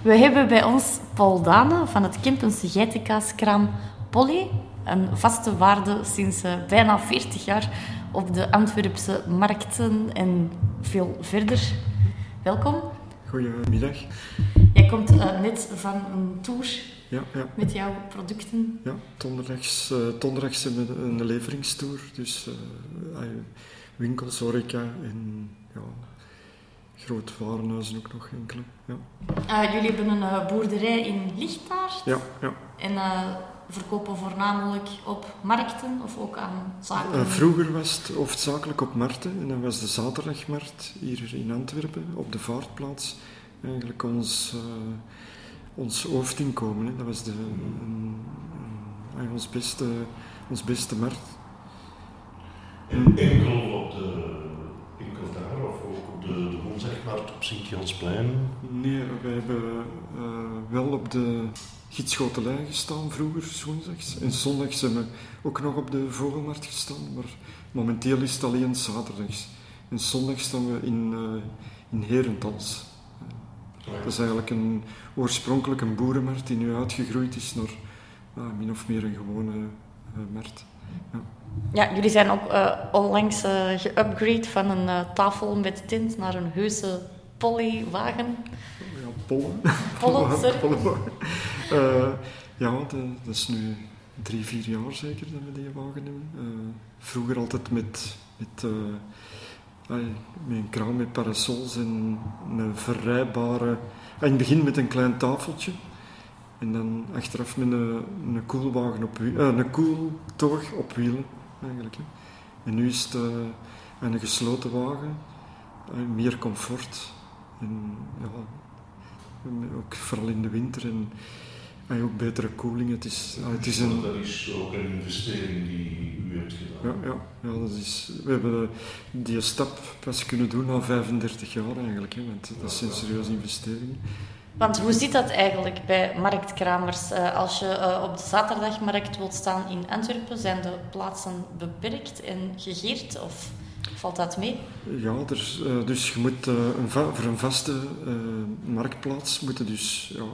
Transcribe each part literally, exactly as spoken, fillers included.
We hebben bij ons Paul Dane van het Kempense geitenkaaskraam Polly. Een vaste waarde sinds uh, bijna veertig jaar op de Antwerpse markten en veel verder. Welkom. Goedemiddag. Jij komt uh, net van een tour ja, ja. met jouw producten. Ja, donderdags, uh, donderdags hebben we een leveringstour. Dus uh, winkels, horeca en ja, groot warenhuizen ook nog enkele. Ja. Uh, jullie hebben een uh, boerderij in Lichtaart. Ja, ja. En uh, verkopen voornamelijk op markten of ook aan zaken? Uh, vroeger was het hoofdzakelijk op markten. En dan was de zaterdagmarkt hier in Antwerpen, op de Vaartplaats, eigenlijk ons, uh, ons hoofdinkomen. Hè. Dat was de, een, een, ons, beste, ons beste markt. En enkel op de... enkel daar of ook op de, de woensdagmarkt op Sint-Jansplein? Nee, we hebben uh, wel op de Gidschotelij gestaan vroeger, woensdags. En zondags hebben we ook nog op de Vogelmarkt gestaan, maar momenteel is het alleen zaterdags. En zondags staan we in, uh, in Herentals. Uh, dat is eigenlijk een, oorspronkelijk een boerenmarkt die nu uitgegroeid is naar uh, min of meer een gewone uh, markt. Ja. Ja, jullie zijn ook uh, onlangs uh, geupgrade van een uh, tafel met tent naar een heuse Polly-wagen. Ja, pollen. Pollen, sorry. Pollen. Uh, ja, de, dat is nu drie, vier jaar zeker dat we die wagen hebben. Uh, vroeger altijd met, met, uh, ay, met een kraam met parasols en een verrijbare... In het begin met een klein tafeltje. En dan achteraf met een, een koelwagen op uh, een koeltoog op wielen, eigenlijk. Hè. En nu is het uh, een gesloten wagen, uh, meer comfort. En ja, ook vooral in de winter en, en ook betere koeling. Het is, uh, het is een... Dat is ook een investering die u hebt gedaan. Ja, ja, ja dat is, we hebben die stap pas kunnen doen na vijfendertig jaar eigenlijk, hè, want dat zijn serieuze investeringen. Want hoe zit dat eigenlijk bij marktkramers? Uh, als je uh, op de zaterdagmarkt wilt staan in Antwerpen, zijn de plaatsen beperkt en gegeerd of valt dat mee? Ja, er, uh, dus je moet uh, een va- voor een vaste uh, marktplaats moet je dus ja,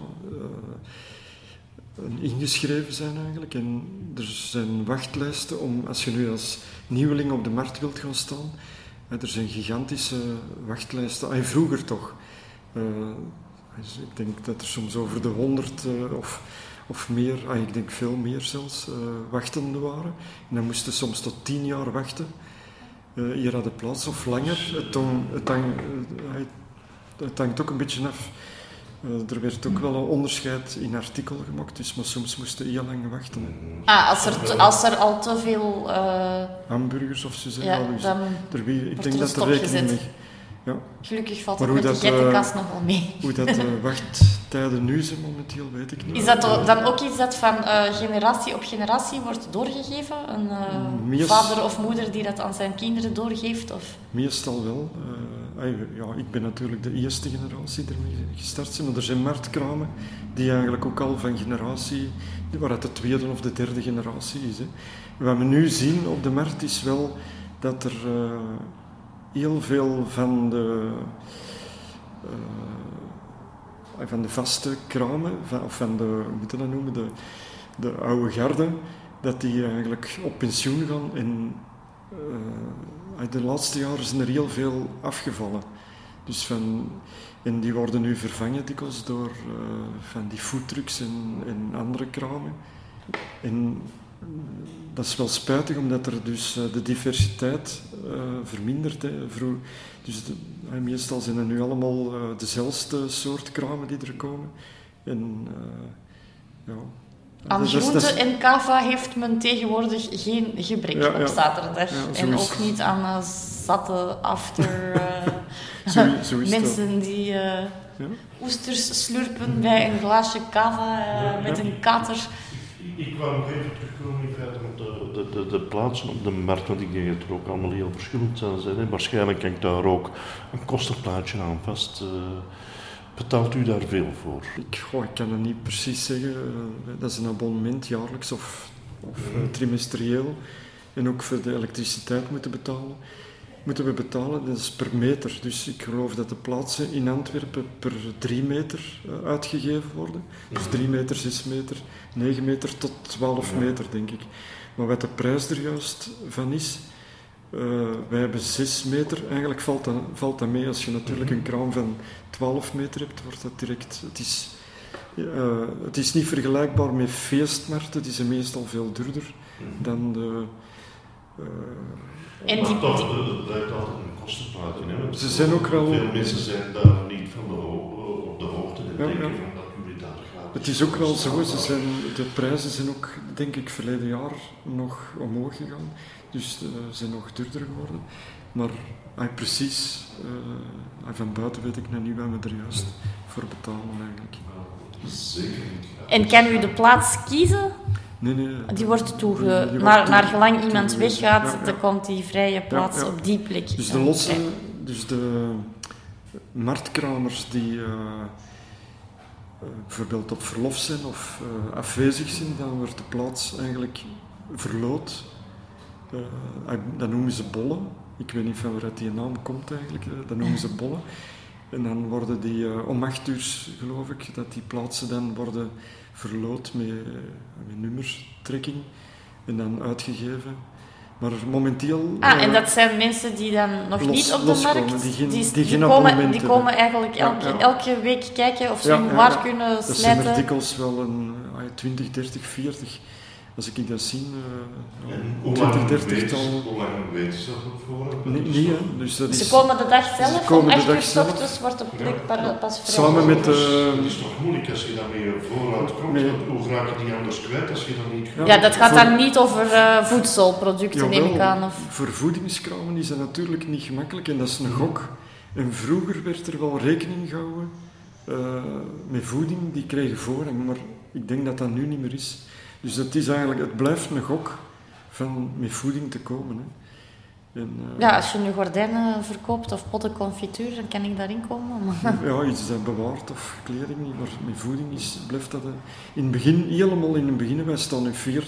uh, ingeschreven zijn eigenlijk. En er zijn wachtlijsten om, als je nu als nieuweling op de markt wilt gaan staan, uh, er zijn gigantische wachtlijsten. Ah, vroeger toch. Uh, Dus ik denk dat er soms over de honderd uh, of, of meer, ah, ik denk veel meer zelfs, uh, wachtenden waren. En dan moesten soms tot tien jaar wachten. Uh, hier had de plaats of langer. Het, hang, het, hang, uh, het hangt ook een beetje af. Uh, er werd ook wel een onderscheid in artikel gemaakt, dus, maar soms moesten heel lang wachten. Ah, als er, te, als er al te veel... Uh... hamburgers of zo zijn. Ja, dus dan er, ik wordt denk er dat er rekening mee. Ja. Gelukkig valt maar het met dat, de geitenkaas uh, nog wel mee. Hoe dat de uh, wachttijden nu zijn momenteel, weet ik niet. Is dat dan ook iets dat van uh, generatie op generatie wordt doorgegeven? Een uh, Meest, vader of moeder die dat aan zijn kinderen doorgeeft? Of? Meestal wel. Uh, ja, ik ben natuurlijk de eerste generatie ermee gestart zijn, maar er zijn marktkramen die eigenlijk ook al van generatie, waar het de tweede of de derde generatie is. Hè. Wat we nu zien op de markt is wel dat er... Uh, heel veel van de, uh, van de vaste kramen, van, of van de, hoe moet je dat noemen, de, de oude garde, dat die eigenlijk op pensioen gaan. En uh, de laatste jaren zijn er heel veel afgevallen. Dus van, en die worden nu vervangen dikwijls door uh, van die foodtrucks en, en andere kramen. En dat is wel spijtig, omdat er dus uh, de diversiteit uh, vermindert. Hè. Vroeg, dus de, uh, meestal zijn er nu allemaal uh, dezelfde soort kramen die er komen. En, uh, ja. Aan dat, groente dat is, en kava heeft men tegenwoordig geen gebrek ja, op ja. zaterdag. Ja, en is, ook niet aan uh, zatte after uh, zo, zo mensen die uh, ja? oesters slurpen bij een glaasje kava uh, ja, met ja. een kater. Ik, ik wou nog even terugkomen in feite op de, de, de, de plaatsen op de markt, want ik denk dat er ook allemaal heel verschillend zijn. Hè. Waarschijnlijk hangt daar ook een kostenplaatje aan vast. Uh, betaalt u daar veel voor? Ik, goh, ik kan het niet precies zeggen. Uh, dat is een abonnement, jaarlijks of, of uh, trimestrieel. En ook voor de elektriciteit moeten betalen. moeten we betalen, dat is per meter. Dus ik geloof dat de plaatsen in Antwerpen per drie meter uh, uitgegeven worden. Dus drie meter, zes meter, negen meter tot twaalf meter, denk ik. Maar wat de prijs er juist van is, uh, wij hebben zes meter. Eigenlijk valt dat, valt dat mee. Als je natuurlijk een kraam van twaalf meter hebt, wordt dat direct... Het is, uh, het is niet vergelijkbaar met feestmarkten, die zijn meestal veel duurder dan de... Uh, En die, maar toch, het blijft altijd een kostenplaatje. Hè? Ze zijn ook wel... Veel mensen zijn daar niet van de ho- op de hoogte en ja, denken ja. van dat jullie daar gaat. Het is ook wel zo, ze zijn, de prijzen zijn ook, denk ik, verleden jaar nog omhoog gegaan. Dus ze uh, zijn nog duurder geworden. Maar uh, precies, uh, van buiten weet ik nog niet wat we er juist voor betalen eigenlijk. Zeker niet. En kan u de plaats kiezen? Nee, nee. Die wordt toege... Die, die wordt naar, toe, naar gelang iemand toegewezen. weggaat, Ja, ja. dan komt die vrije plaats Ja, ja. op die plek. Dus de uh, losse, vrij. dus de marktkramers die uh, uh, bijvoorbeeld op verlof zijn of uh, afwezig zijn, dan wordt de plaats eigenlijk verloot. Uh, dat noemen ze bollen. Ik weet niet van waaruit die naam komt eigenlijk. Uh, dat noemen ze bollen. En dan worden die uh, om acht uur, geloof ik, dat die plaatsen dan worden verloot met, uh, met nummerstrekking en dan uitgegeven. Maar momenteel... Ah, uh, en dat zijn mensen die dan nog los- niet op de loskomen, markt... die geen- die, die geen komen, abonnement die hebben. komen eigenlijk Ja, elke, ja. elke week kijken of ze Ja, hun ja, waar ja. kunnen Dat zijn er slijten. dikwijls wel een ah, twintig, dertig, veertig. Als ik dat zie, uh, En hoe twintig, lang dertig weet, tal. hoe lang weet ze dat op voorhand? Nee, niet, hè. Dus dat Ze is komen de dag zelf, Ze komen om de acht dag uur 's zelf. ochtends wordt de plek pa- pas vrij. samen met Dat de... is toch moeilijk als je dat met je voorraad komt? Nee. Want hoe raak je die anders kwijt als je dat niet gaat? Ja, dat gaat Voor- dan niet over uh, voedselproducten, neem ik aan. Of... voor voedingskramen is dat natuurlijk niet gemakkelijk en dat is een gok. En vroeger werd er wel rekening gehouden uh, met voeding, die kregen voorrang, maar ik denk dat dat nu niet meer is. Dus het is eigenlijk, het blijft een gok van met voeding te komen. Hè. En, uh, Ja, als je nu gordijnen verkoopt of potten confituur, dan kan ik daarin komen. Maar... ja, iets dat bewaart of kleding niet, maar met voeding is, blijft dat... Uh, in het begin, helemaal in het begin, wij staan nu vier,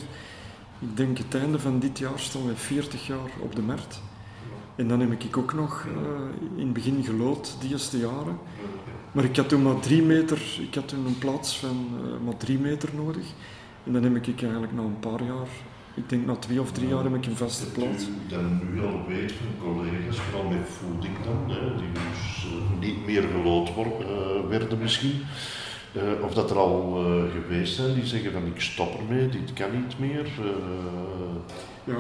ik denk het einde van dit jaar staan we veertig jaar op de markt. En dan heb ik ook nog uh, in het begin gelood, die eerste jaren. Maar ik had toen maar drie meter, ik had toen een plaats van uh, maar drie meter nodig. En dan heb ik eigenlijk na een paar jaar, ik denk na twee of drie jaar, heb ik een vaste plaats. U dan nu al weet van collega's, vooral met voeding dan, hè, die dus uh, niet meer gelood worden, uh, werden misschien. Uh, of dat er al uh, geweest zijn die zeggen van ik stop ermee, dit kan niet meer. Uh... Ja,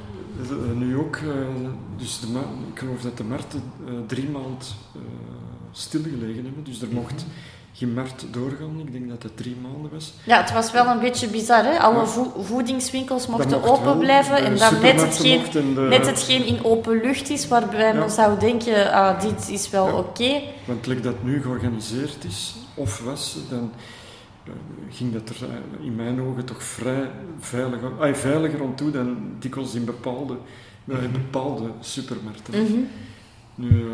uh, nu ook. Uh, dus de ma- ik geloof dat de markten uh, drie maanden uh, stilgelegen hebben, dus er mocht geen markt doorgaan. Ik denk dat het drie maanden was. Ja, het was wel een beetje bizar, hè? Alle Ja. vo- voedingswinkels Dat mochten mocht open wel, blijven de en dan net supermarkten hetgeen, mocht en de- net hetgeen in open lucht is, waarbij Ja. men zou denken, ah, dit is wel Ja. oké. Okay. Want like dat nu georganiseerd is, of was, dan uh, ging dat er uh, in mijn ogen toch vrij veiliger, ah, veiliger aan toe dan dikwijls in bepaalde, uh, in bepaalde supermarkten. Mhm. Nu, uh,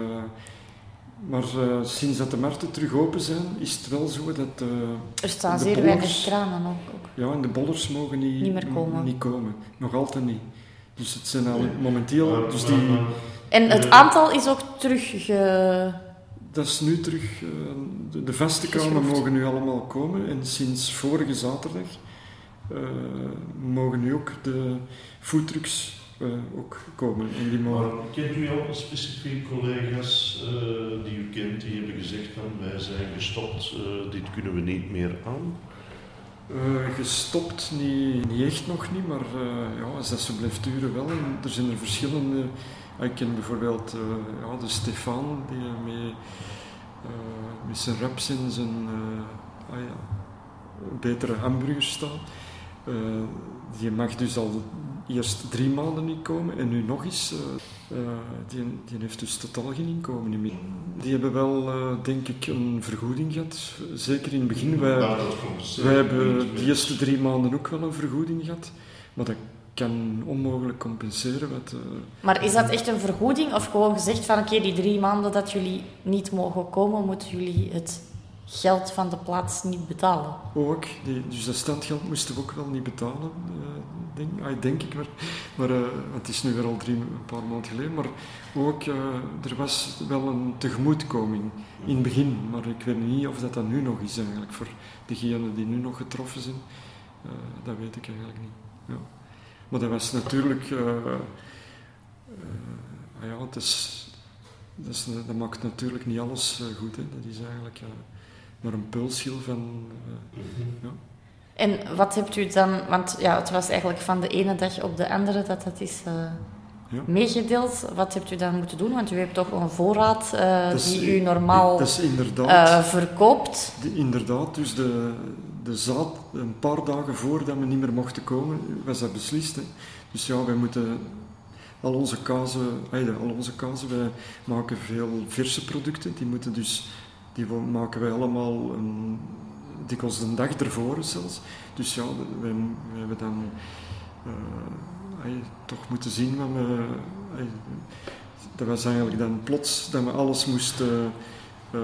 maar uh, sinds dat de markten terug open zijn, is het wel zo dat... Uh, Er staan de zeer bollers- weinig kranen ook. ook. Ja, en de bollers mogen niet, Niet meer komen. niet komen. Nog altijd niet. Dus het zijn al momenteel... Maar- Dus maar- die, maar- En het Ja. aantal is ook terug... Ge... dat is nu terug... Uh, de, de vaste kramen Geschroefd. mogen nu allemaal komen. En sinds vorige zaterdag uh, mogen nu ook de foodtrucks uh, ook komen. En die mogen... Maar kent u al specifiek collega's uh, die u kent die hebben gezegd van wij zijn gestopt, uh, dit kunnen we niet meer aan? Uh, gestopt, niet, niet echt nog niet, maar uh, ja, als dat zo blijft duren wel. En er zijn er verschillende... Ik ken bijvoorbeeld uh, ja, de Stefan, die met, uh, met zijn wraps en zijn uh, ah, ja, betere hamburgers staat. Uh, die mag dus al eerst drie maanden niet komen en nu nog eens. Uh, uh, die, die heeft dus totaal geen inkomen meer. Die hebben wel, uh, denk ik, een vergoeding gehad. Zeker in het begin. Wij, Nou, dat komt wij hebben niet de eerste drie maanden ook wel een vergoeding gehad. Maar dat kan onmogelijk compenseren. Wat, uh, Maar is dat echt een vergoeding of gewoon gezegd van oké, okay, die drie maanden dat jullie niet mogen komen, moeten jullie het geld van de plaats niet betalen? ook, die, dus dat standgeld moesten we ook wel niet betalen, uh, denk, ah, denk ik maar. maar uh, het is nu weer al drie, een paar maanden geleden. Maar ook, uh, er was wel een tegemoetkoming in het begin. Maar ik weet niet of dat, dat nu nog is eigenlijk, voor degenen die nu nog getroffen zijn. Uh, dat weet ik eigenlijk niet. Ja. Maar dat was natuurlijk... Uh, uh, ah ja, het is, dat, is, dat maakt natuurlijk niet alles uh, goed. Hè. Dat is eigenlijk uh, maar een pulsschil van... Uh, ja. En wat hebt u dan... Want ja, het was eigenlijk van de ene dag op de andere dat dat is uh, ja. meegedeeld. Wat hebt u dan moeten doen? Want u hebt toch een voorraad uh, is, die u normaal dat is inderdaad, uh, verkoopt. Die, inderdaad, dus de, de zaad, een paar dagen voordat we niet meer mochten komen, was dat beslist. Hè. Dus ja, wij moeten... Al onze kazen, al onze kazen, wij maken veel verse producten. Die moeten dus... Die maken wij allemaal... Een, dikwijls de dag ervoor zelfs. Dus ja, we, we hebben dan uh, ay, toch moeten zien wat we... Ay, dat was eigenlijk dan plots dat we alles moesten uh,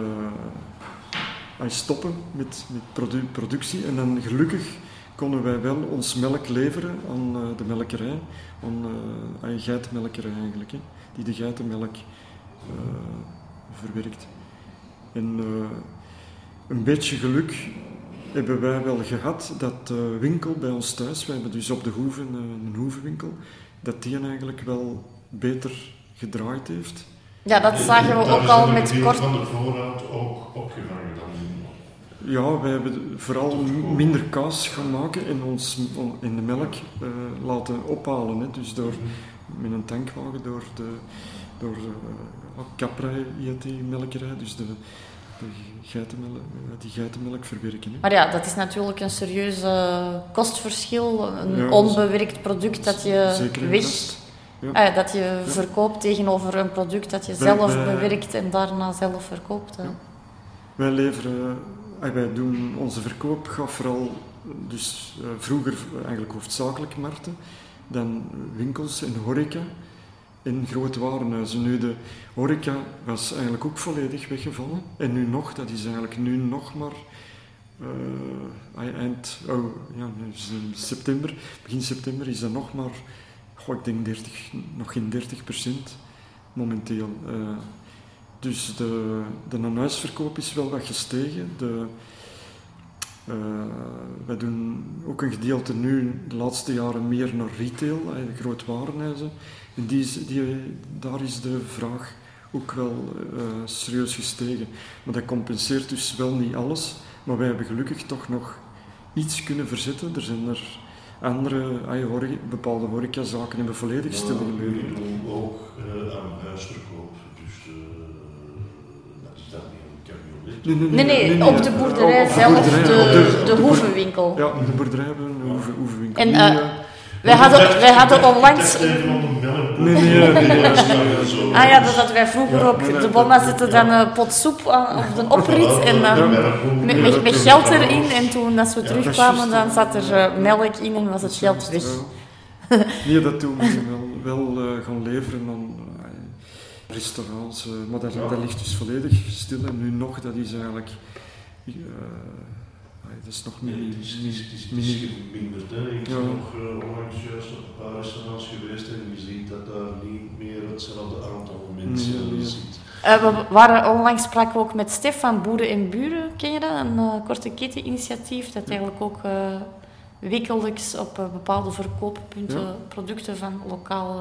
ay, stoppen met, met produ- productie. En dan gelukkig konden wij wel ons melk leveren aan uh, de melkerij, aan uh, ay, geitenmelkerij eigenlijk, hè, die de geitenmelk uh, verwerkt. En uh, een beetje geluk hebben wij wel gehad dat de winkel bij ons thuis, we hebben dus op de hoeve een hoevenwinkel, dat die eigenlijk wel beter gedraaid heeft. Ja, dat zagen we ook al met kort... van de voorraad ook opgevangen dan? Ja, wij hebben vooral minder kaas gaan maken en ons in de melk uh, laten ophalen. Hè. Dus door, met een tankwagen door de, door de uh, Capra heet die melkerij, dus de... De geitenmelk, die geitenmelk verwerken. Hè. Maar ja, dat is natuurlijk een serieus uh, kostverschil. Een ja, onbewerkt product dat je weg, ja. uh, dat je ja. verkoopt tegenover een product dat je wij, zelf wij, bewerkt en daarna zelf verkoopt. Ja. Wij leveren, uh, wij doen onze verkoop gaat vooral, dus uh, vroeger eigenlijk hoofdzakelijk markten, dan winkels en horeca. In grote warenhuizen. Nu, de horeca was eigenlijk ook volledig weggevallen. En nu nog, dat is eigenlijk nu nog maar uh, eind, oh, ja, september, begin september is dat nog maar, goh, ik denk dertig, nog geen dertig procent momenteel. Uh, dus de, de aan-huisverkoop is wel wat gestegen. De, uh, wij doen ook een gedeelte nu, de laatste jaren, meer naar retail, uh, grote warenhuizen. En die, die, daar is de vraag ook wel uh, serieus gestegen. Maar dat compenseert dus wel niet alles. Maar wij hebben gelukkig toch nog iets kunnen verzetten. Er zijn er andere uh, horeca, bepaalde horecazaken hebben volledig ja, stilgelegen. Ook uh, aan huisverkoop. Dus uh, dat is dan niet een cabriolet. Nee nee nee, nee, nee, nee, op de boerderij op, op zelf, de, boerderij, de, de, de, de hoevenwinkel. Ja, op de boerderij hebben we een hoeve, hoevenwinkel. En, uh, Wij hadden, wij hadden onlangs... Nee, nee, nee, nee. Ah ja, dat hadden wij vroeger ja, ook. Nee, nee, de bomma zette dan een pot soep op de oprit en dan ja, met, met, met geld erin. En toen als we ja, terugkwamen, dan zat er uh, melk in en was het geld weg. Ja. Nee, dat doen we wel, wel uh, gaan leveren aan uh, restaurants. Uh, maar dat, ja. dat ligt dus volledig stil. En nu nog, dat is eigenlijk... Uh, dat is nog niet... Nee, het is, is, is, is geminderd. Ik ben nog uh, onlangs juist op een paar restaurants geweest en je ziet dat daar niet meer hetzelfde aantal mensen nee, nee. zit. Uh, we waren onlangs spraken ook met Stef van Boeren en Buren, ken je dat? Een uh, korte keteninitiatief dat eigenlijk ook uh, wekelijks op uh, bepaalde verkooppunten ja. producten van lokale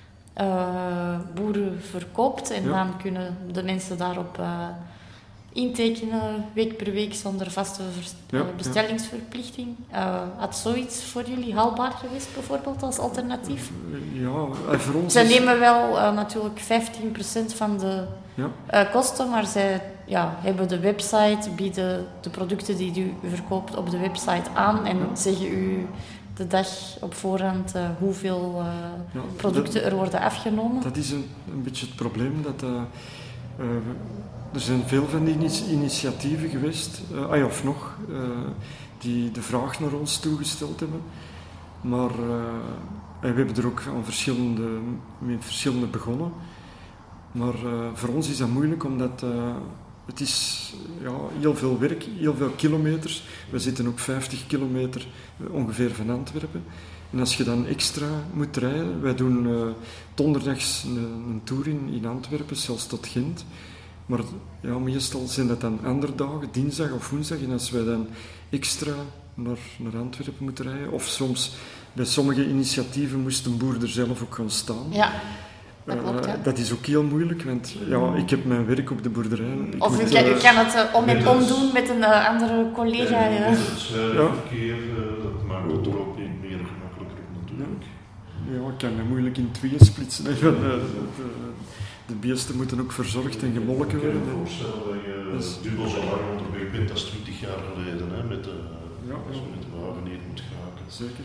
uh, boeren verkoopt. En ja. dan kunnen de mensen daarop... Uh, intekenen, week per week, zonder vaste vers- ja, bestellingsverplichting. Uh, had zoiets voor jullie haalbaar geweest, bijvoorbeeld, als alternatief? Ja, voor ons Zij is... nemen wel uh, natuurlijk vijftien procent van de ja. uh, kosten, maar zij ja, hebben de website, bieden de producten die u verkoopt op de website aan en ja. zeggen u de dag op voorhand uh, hoeveel uh, ja, producten dat, er worden afgenomen. Dat is een, een beetje het probleem, dat... Uh, uh, Er zijn veel van die initiatieven geweest, uh, ah, of nog, uh, die de vraag naar ons toegesteld hebben. Maar uh, we hebben er ook aan verschillende, met verschillende begonnen. Maar uh, voor ons is dat moeilijk, omdat uh, het is ja, heel veel werk, heel veel kilometers. We zitten ook vijftig kilometer ongeveer van Antwerpen. En als je dan extra moet rijden, wij doen uh, donderdags een, een tour in, in Antwerpen, zelfs tot Gent. Maar ja, meestal zijn dat dan andere dagen, dinsdag of woensdag. En als wij dan extra naar, naar Antwerpen moeten rijden, of soms bij sommige initiatieven moest een boer er zelf ook gaan staan. Ja. Dat klopt, ja. Uh, dat is ook heel moeilijk, want ja, ik heb mijn werk op de boerderij. Ik of moet, u, kan, uh, u kan het uh, om en om doen met een uh, andere collega. En Ja. met het zwerfverkeer, uh, dat maakt het er ook niet meer gemakkelijker natuurlijk. Ja, ja, ik kan me moeilijk in tweeën splitsen. Hè. De, de, de beesten moeten ook verzorgd en gemolken worden. Ik kan me voorstellen dat je dus dubbel zo lang onderweg bent als twintig jaar geleden, hè, met, de, ja, als je met de wagen hier moet geraken. Zeker.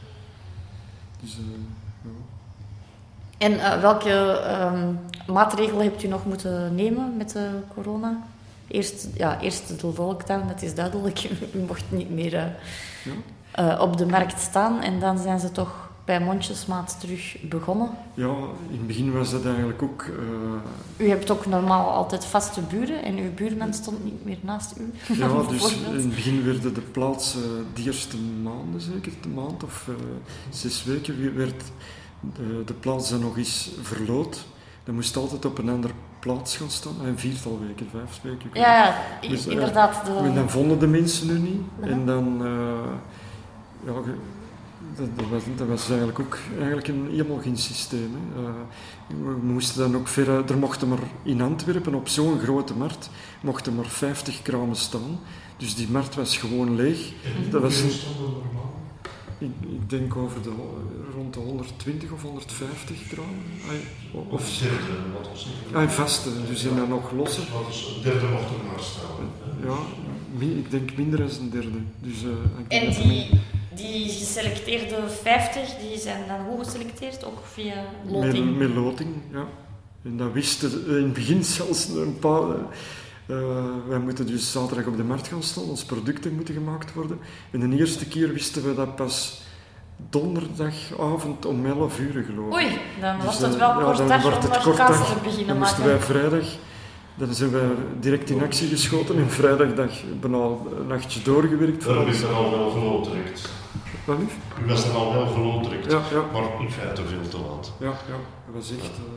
Dus, uh, ja. En uh, welke um, maatregelen hebt u nog moeten nemen met de corona? Eerst, ja, eerst de lockdown, dat is duidelijk. U mocht niet meer uh, ja. uh, op de markt staan. En dan zijn ze toch bij mondjesmaat terug begonnen. Ja, in het begin was dat eigenlijk ook... Uh... U hebt ook normaal altijd vaste buren en uw buurman stond niet meer naast u. Ja, dus in het begin werden de plaatsen, de eerste maanden zeker, de maand of uh, zes weken, werd de, de plaats dan nog eens verloot. Dan moest altijd op een andere plaats gaan staan. Een viertal weken, vijf weken. Ja, ja dus, uh, inderdaad. De... En dan vonden de mensen nu niet. Uh-huh. En dan... Uh, ja, Dat, dat, was, dat was eigenlijk ook eigenlijk een, helemaal geen systeem. Hè. Uh, we moesten dan ook ver, er mochten maar in Antwerpen op zo'n grote markt mochten maar vijftig kramen staan. Dus die markt was gewoon leeg. En dat was een, normaal? Ik, ik denk over de, rond de honderdtwintig of honderdvijftig kramen. Of, of een derde, wat was niet? Ah, vaste, dus zijn er nog losse. Dus een derde mocht er maar staan. Ja, ik denk minder dan een derde. Dus, uh, ik en die... Die geselecteerde vijftig, die zijn dan hoe geselecteerd? Ook via loting? Met, met loting, ja. En dat wisten in het begin zelfs een paar... Uh, wij moeten dus zaterdag op de markt gaan staan, onze producten moeten gemaakt worden. En de eerste keer wisten we dat pas donderdagavond om elf uur, geloof ik. Oei, dan dus was het wel ja, kort dag om naar kaas te beginnen dan maken. moesten wij vrijdag... Dan zijn wij direct in actie geschoten en vrijdagdag bijna een nachtje doorgewerkt. Dan is er al wel geloodrekt. Wat lief? U was dan al wel geloodrekt, ja, ja. maar in feite veel te laat. Ja, ja, dat was echt... Uh,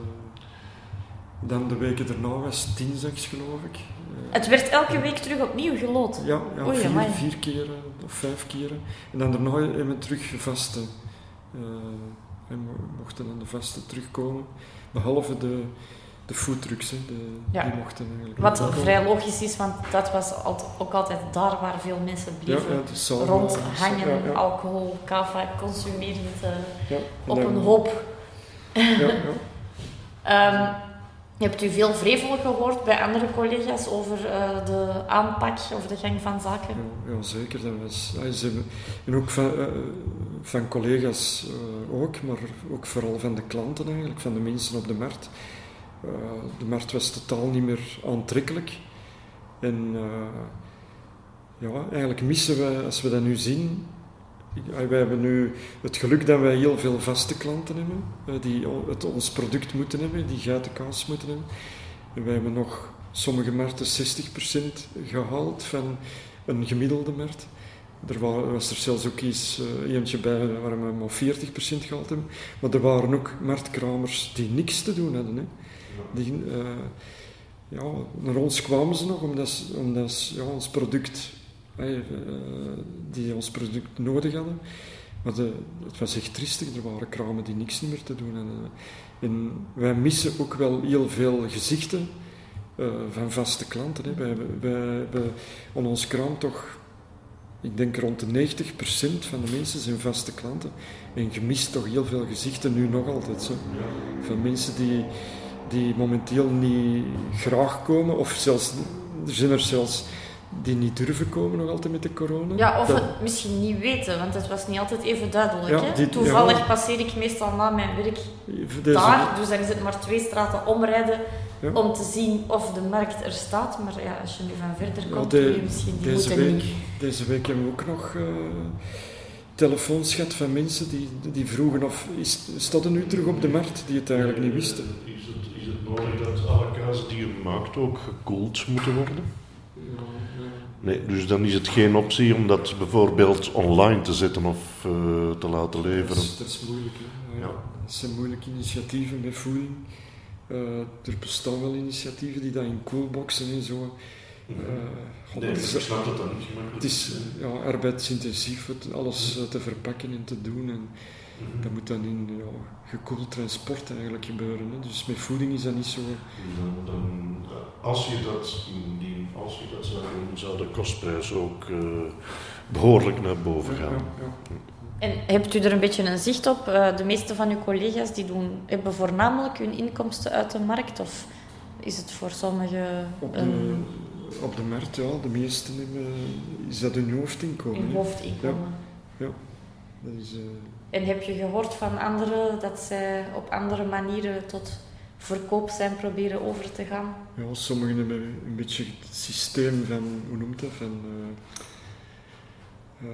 dan de weken daarna was het dinsdags, geloof ik. Uh, het werd elke week terug opnieuw geloot? Ja, ja Oei, vier, vier keren of vijf keren. En dan daarna hebben we terug vaste. Uh, en we mochten dan de vaste terugkomen, behalve de... De foodtrucks, hè, de, ja. die mochten eigenlijk... Wat vrij logisch is, want dat was ook altijd daar waar veel mensen bleven ja, ja, rondhangen, ja, ja. alcohol, kava consumeren uh, ja, op dan, een hoop. Ja, ja. um, hebt u veel vrevel gehoord bij andere collega's over uh, de aanpak of de gang van zaken? Ja, ja zeker. Dat was, ja, ze hebben, en ook van, uh, van collega's uh, ook, maar ook vooral van de klanten eigenlijk, van de mensen op de markt. Uh, de markt was totaal niet meer aantrekkelijk. En uh, ja, eigenlijk missen wij, als we dat nu zien... Wij hebben nu het geluk dat wij heel veel vaste klanten hebben, uh, die het, ons product moeten hebben, die geitenkaas moeten hebben. En wij hebben nog sommige markten zestig procent gehaald van een gemiddelde markt. Er was er zelfs ook eens uh, eentje bij waar we maar veertig procent gehaald hebben. Maar er waren ook marktkramers die niks te doen hadden. Hè. Die, uh, ja, naar ons kwamen ze nog omdat, omdat ja, ons product, uh, die ons product nodig hadden. Maar de, het was echt triestig, er waren kramen die niks meer te doen hadden. En wij missen ook wel heel veel gezichten uh, van vaste klanten. Hè. Wij, wij hebben aan ons kraam toch, ik denk rond de negentig procent van de mensen zijn vaste klanten. En je mist toch heel veel gezichten nu nog altijd. Zo. Van mensen die... die momenteel niet graag komen, of zelfs, er zijn er zelfs die niet durven komen nog altijd met de corona. Ja, of dat... het misschien niet weten, want het was niet altijd even duidelijk. Ja, hè? die, Toevallig ja. passeer ik meestal na mijn werk Deze... daar, dus dan is het maar twee straten omrijden ja. om te zien of de markt er staat. Maar ja, als je nu van verder komt, ja, de, kun je misschien die deze moeten week, niet. Deze week hebben we ook nog uh, telefoons gehad van mensen die, die vroegen of is, staat er nu terug op de markt, die het eigenlijk niet wisten. Is het, is het nodig dat alle kazen die je maakt ook gekoeld moeten worden? Ja, ja. Nee, dus dan is het geen optie om dat bijvoorbeeld online te zetten of uh, te laten leveren. Dat is, dat is moeilijk. Hè? Ja, Ja. Dat zijn moeilijke initiatieven met voeding. Uh, er bestaan wel initiatieven die dat in coolboxen en zo. Uh, nee, ik snap het dan niet gemakkelijk. Het is ja, arbeidsintensief, het, alles uh, te verpakken en te doen. En mm-hmm. Dat moet dan in ja, gekoeld transport eigenlijk gebeuren. Hè? Dus met voeding is dat niet zo. Dan, dan, als, je dat, indien, als je dat zou doen, zou de kostprijs ook uh, behoorlijk naar boven gaan. Ja, ja, ja. En hebt u er een beetje een zicht op? Uh, de meeste van uw collega's die doen, hebben voornamelijk hun inkomsten uit de markt? Of is het voor sommigen... Op de, een... op de markt, ja. De meesten hebben, is dat hun hoofdinkomen. Hun hoofdinkomen. Ja, ja. Dat is... Uh... En heb je gehoord van anderen dat zij op andere manieren tot verkoop zijn proberen over te gaan? Ja, sommigen hebben een beetje het systeem van, hoe noemt dat, van... Uh, uh,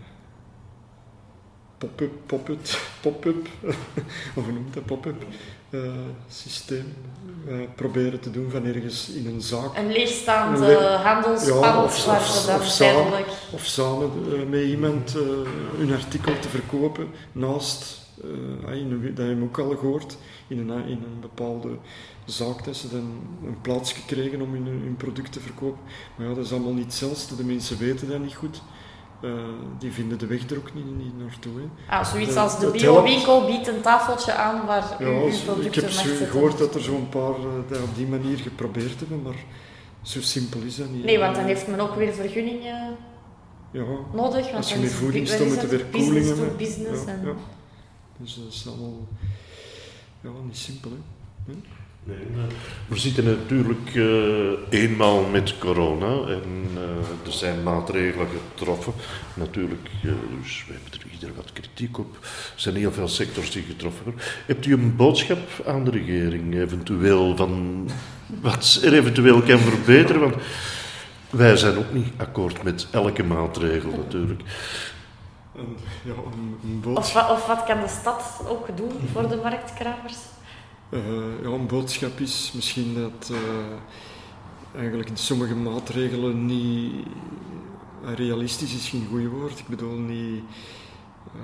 pop-up, pop-up, pop-up, of hoe noemt dat, pop-up uh, systeem uh, proberen te doen van ergens in een zaak. Een leegstaande le- handelspand ja, of, waar of, ze dan of tijdelijk... Samen, of samen uh, met iemand uh, hun artikel te verkopen naast, uh, in een, dat heb je ook al gehoord, in een, in een bepaalde zaak dat ze dan een plaats gekregen om hun, hun product te verkopen. Maar ja, dat is allemaal niet hetzelfde, de mensen weten dat niet goed. Uh, die vinden de weg er ook niet, niet naartoe. Hè. Ah, zoiets uh, als de bio-winkel biedt een tafeltje aan waar ja, u uw ik producten heb mag zetten. gehoord dat er zo'n paar uh, dat op die manier geprobeerd hebben, maar zo simpel is dat niet. Nee, want dan heeft men ook weer vergunningen ja, nodig. Want als je dan met is- voeding dan staat, is moet je het weer business koelingen. to business. Ja, en... ja. Dus dat is allemaal ja, niet simpel. Hè. Hm? Nee, nee. We zitten natuurlijk uh, eenmaal met corona en uh, er zijn maatregelen getroffen. Natuurlijk, uh, dus we hebben er ieder wat kritiek op. Er zijn heel veel sectors die getroffen worden. Hebt u een boodschap aan de regering, eventueel, van wat er eventueel kan verbeteren? Want wij zijn ook niet akkoord met elke maatregel natuurlijk. En, ja, een, een Of, boodschap. wa- of wat kan de stad ook doen voor de marktkramers? Uh, ja, een boodschap is misschien dat uh, eigenlijk sommige maatregelen niet uh, realistisch is geen goed woord. Ik bedoel niet. Uh,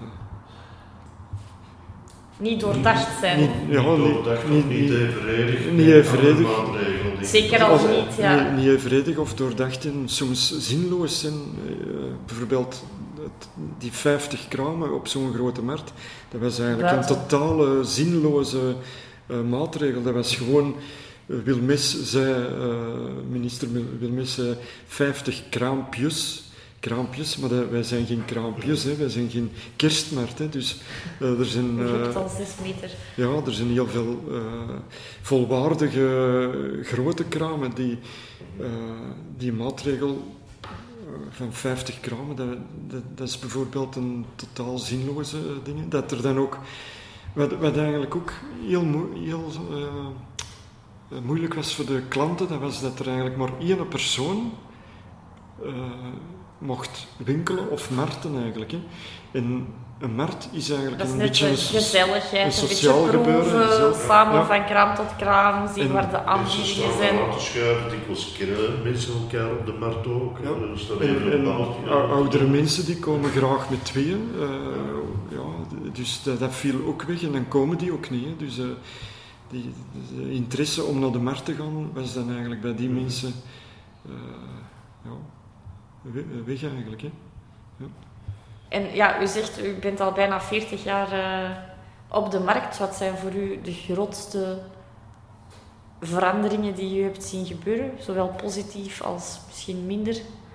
Niet doordacht zijn. Niet, ja, niet niet, doordacht, niet, niet niet, evenredig. niet met evenredig. andere maatregelen die- Zeker al als- niet, ja. niet, niet evenredig of doordacht en soms zinloos zijn. Uh, bijvoorbeeld het, die vijftig kramen op zo'n grote markt, dat was eigenlijk Buiten. een totale zinloze uh, maatregel. Dat was gewoon, uh, Wilmes zei, uh, minister Wilmes zei, vijftig kraampjes. Kraampjes, maar dat, wij zijn geen kraampjes, hè. Wij zijn geen kerstmarkt. Hè. Dus uh, er zijn... Je Uh, loopt al zes meter. ja, er zijn heel veel uh, volwaardige grote kramen die uh, die maatregel uh, van vijftig kramen, dat, dat, dat is bijvoorbeeld een totaal zinloze uh, ding. Dat er dan ook, wat, wat eigenlijk ook heel, mo- heel uh, moeilijk was voor de klanten, dat was dat er eigenlijk maar één persoon uh, mocht winkelen of markten eigenlijk. Hè. En een markt is eigenlijk Dat is een net beetje de een, gezelligheid, een een sociaal beetje proeven, gebeuren, zo. samen Ja. van kraam tot kraam, zien En waar de Mensen aanbiedingen staan zijn. aan te schuiven, dikwijls kennen mensen elkaar op de markt ook. Ja. Er staat En, even en een babbeltje. ou- oudere mensen die komen graag met tweeën, uh, ja, d- dus dat, dat viel ook weg en dan komen die ook niet. Hè. Dus uh, die, de interesse om naar de markt te gaan was dan eigenlijk bij die Mhm. mensen uh, ja, we- weg eigenlijk. Hè. Ja. En ja, u zegt, u bent al bijna veertig jaar uh, op de markt. Wat zijn voor u de grootste veranderingen die u hebt zien gebeuren? Zowel positief als misschien minder?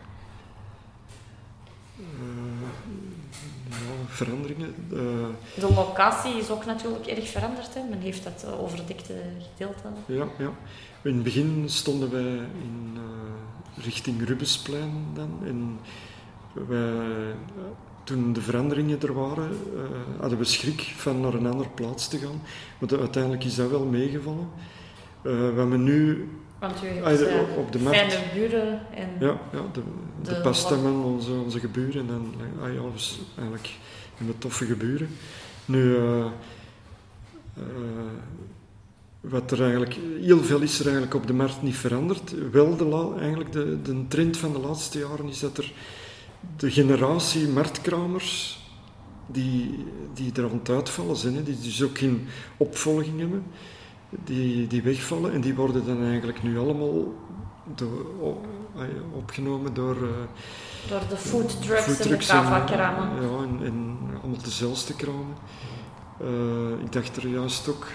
Uh, ja, veranderingen. Uh, De locatie is ook natuurlijk erg veranderd. Hè? Men heeft dat uh, overdekte gedeelte. Ja, ja. In het begin stonden wij in, uh, richting Rubensplein dan. En wij, toen de veranderingen er waren, uh, hadden we schrik van naar een andere plaats te gaan. Maar uiteindelijk is dat wel meegevallen. Uh, we hebben nu Want u ah, hebt de- uh, op de markt. fijne buren. En Ja, ja de, de, De- pastaman, onze, onze geburen. En dan, ah ja, dus eigenlijk hebben we toffe geburen. Nu, uh, uh, wat er eigenlijk, heel veel is er eigenlijk op de markt niet veranderd. Wel, de la, eigenlijk de, de trend van de laatste jaren is dat er de generatie marktkramers die, die er aan het uitvallen zijn, hè, die dus ook geen opvolging hebben, die, die wegvallen en die worden dan eigenlijk nu allemaal door, opgenomen door... Uh, door de foodtrucks food en de Ja, kava-kramen. en, en allemaal dezelfde kramen. Uh, ik dacht er juist ook...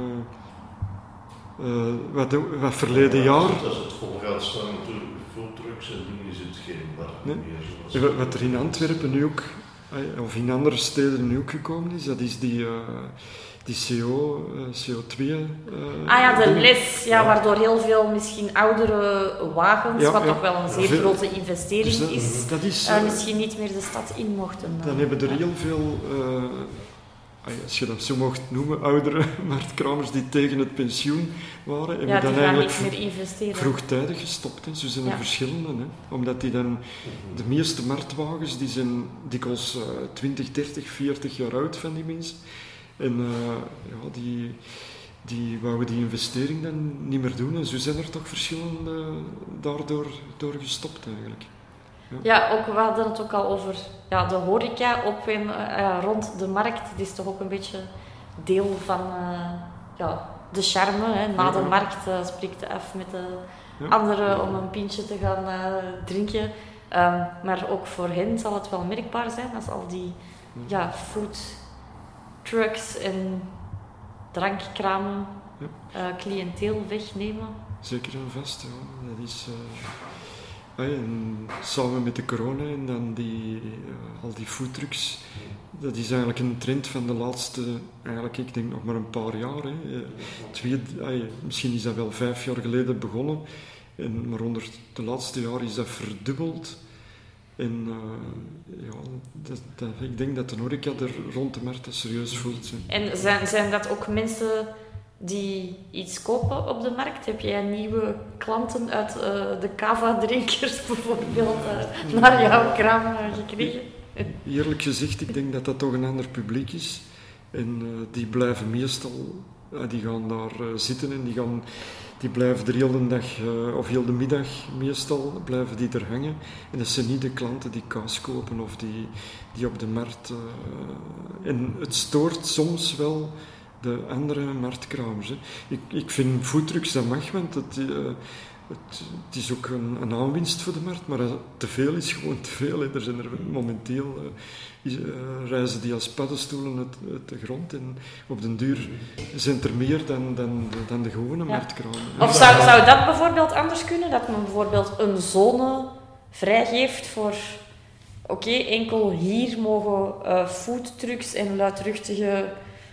Uh, uh, wat, wat verleden jaar... Als het vol gaat staan natuurlijk, foodtrucks en dingen is het geen bar nee. meer. Wat, wat er in Antwerpen nu ook, of in andere steden nu ook gekomen is, dat is die, uh, die C O, uh, C O twee... Uh, ah ja, de dingen. les, ja, waardoor heel veel misschien oudere wagens, ja, wat ja. toch wel een zeer Veel, grote investering dus dat, is, dat is uh, uh, misschien niet meer de stad in mochten. Uh, dan hebben er heel veel... Uh, als je dat zo mocht noemen, oudere marktkramers die tegen het pensioen waren, hebben ja, dan die gaan eigenlijk niet meer investeren. vroegtijdig gestopt. Hè. Zo zijn er ja. verschillende. Hè. Omdat die dan, de meeste marktwagens die zijn dikwijls uh, twintig, dertig, veertig jaar oud van die mensen. En uh, ja, die, die wouden die investering dan niet meer doen. En zo zijn er toch verschillende daardoor door gestopt eigenlijk. Ja. ja, ook, we hadden het ook al over ja, de horeca op en uh, rond de markt. Het is toch ook een beetje deel van uh, ja, de charme. Hè. Na de markt uh, spreekt je af met de ja. anderen om een pintje te gaan uh, drinken. Um, maar ook voor hen zal het wel merkbaar zijn als al die ja, food trucks en drankkramen ja. uh, cliënteel wegnemen. Zeker en vast, ja. Dat is... Uh... Ah, en samen met de corona en dan die, uh, al die foodtrucks, dat is eigenlijk een trend van de laatste, eigenlijk ik denk nog maar een paar jaar. Hè. Uh, twee, ah, misschien is dat wel vijf jaar geleden begonnen, en, maar onder de laatste jaren is dat verdubbeld. En uh, ja, dat, dat, ik denk dat de horeca er rond de markt serieus voelt. Hè. En zijn, zijn dat ook mensen... die iets kopen op de markt? Heb jij nieuwe klanten uit uh, de kava-drinkers bijvoorbeeld uh, naar jouw kraam uh, gekregen? Eerlijk gezegd, ik denk dat dat toch een ander publiek is. En uh, die blijven meestal, uh, die gaan daar uh, zitten en die, gaan, die blijven er heel de dag, uh, of heel de middag meestal, blijven die er hangen. En dat zijn niet de klanten die kaas kopen of die, die op de markt... Uh, en het stoort soms wel... de andere marktkramers. Hè. Ik, ik vind foodtrucks, dat mag, want het, uh, het, het is ook een, een aanwinst voor de markt, maar te veel is gewoon te veel. Hè. Er zijn er momenteel, uh, uh, reizen die als paddenstoelen uit, uit de grond en op den duur zijn er meer dan, dan, dan de gewone ja. marktkramen. Of zou, zou dat bijvoorbeeld anders kunnen? Dat men bijvoorbeeld een zone vrijgeeft voor... Oké, okay, enkel hier mogen uh, foodtrucks en luidruchtige...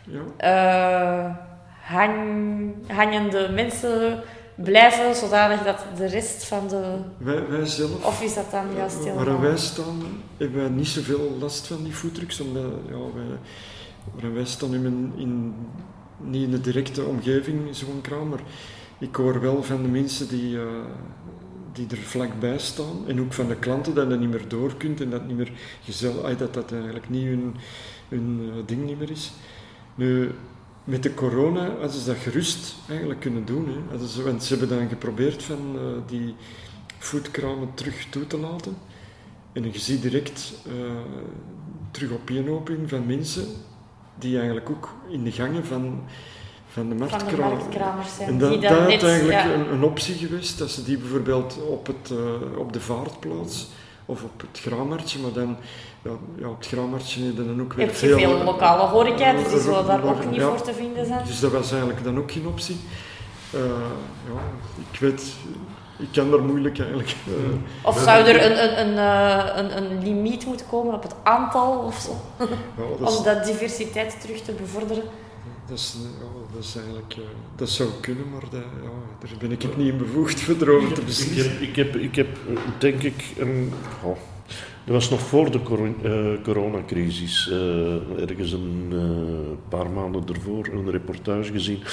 Ja. Uh, hang, hangende mensen blijven, zodanig dat de rest van de... Wij, wij zelf... Of is dat dan juist uh, helemaal... Waar wij staan, hebben wij niet zoveel last van die foodtrucks, omdat ja, wij, waar wij staan in, in, niet in de directe omgeving, zo'n kraam, maar ik hoor wel van de mensen die, uh, die er vlakbij staan, en ook van de klanten dat je niet meer door kunt en dat niet meer gezellig, dat dat eigenlijk niet hun, hun uh, ding niet meer is. Nu, met de corona hadden ze dat gerust eigenlijk kunnen doen. Hè. Ze, want ze hebben dan geprobeerd van uh, die foodkramen terug toe te laten. En je ziet direct uh, terug opeenhoping van mensen die eigenlijk ook in de gangen van, van de marktkramen... marktkramers zijn. En dat, die dat had net, eigenlijk ja. een, een optie geweest, dat ze die bijvoorbeeld op, het, uh, op de vaartplaats of op het graanmarktje, maar dan... Ja, ja, op het graanmarktje heb je dan ook weer heb je veel, veel lokale horeca, dus die zullen daar ook niet ja, voor te vinden zijn. Dus dat was eigenlijk dan ook geen optie. Uh, ja, ik weet, ik kan daar moeilijk eigenlijk... Uh, of zou er een, een, een, een, een limiet moeten komen op het aantal of zo? Ja, dat is, om dat diversiteit terug te bevorderen? Dat is, ja, dat is eigenlijk... Uh, dat zou kunnen, maar dat, ja, daar ben ik niet in bevoegd voor erover te beslissen. Ik heb, ik heb, ik heb denk ik... een oh. Dat was nog voor de cor- uh, coronacrisis, uh, ergens een uh, paar maanden ervoor, een reportage gezien,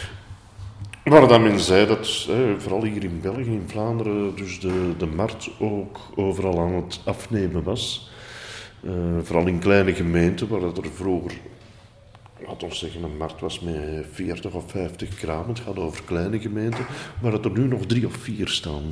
waar dat men zei dat, uh, vooral hier in België, in Vlaanderen, dus de, de markt ook overal aan het afnemen was. Uh, vooral in kleine gemeenten, waar dat er vroeger laten we zeggen, een markt was met veertig of vijftig kramen. Het gaat over kleine gemeenten, waar het er nu nog drie of vier staan.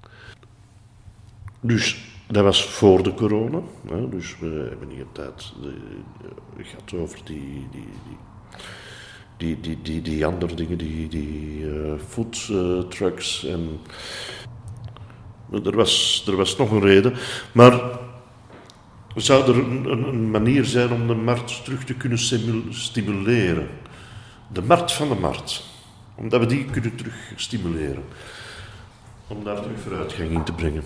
Dus dat was voor de corona. Hè? Dus we hebben hier tijd gehad over die, die, die, die, die, die, die andere dingen, die, die uh, food uh, trucks. En er was, er was nog een reden. Maar zou er een, een, een manier zijn om de markt terug te kunnen stimuleren? De markt van de markt. Omdat we die kunnen terug stimuleren. Om daar terug vooruitgang in te brengen.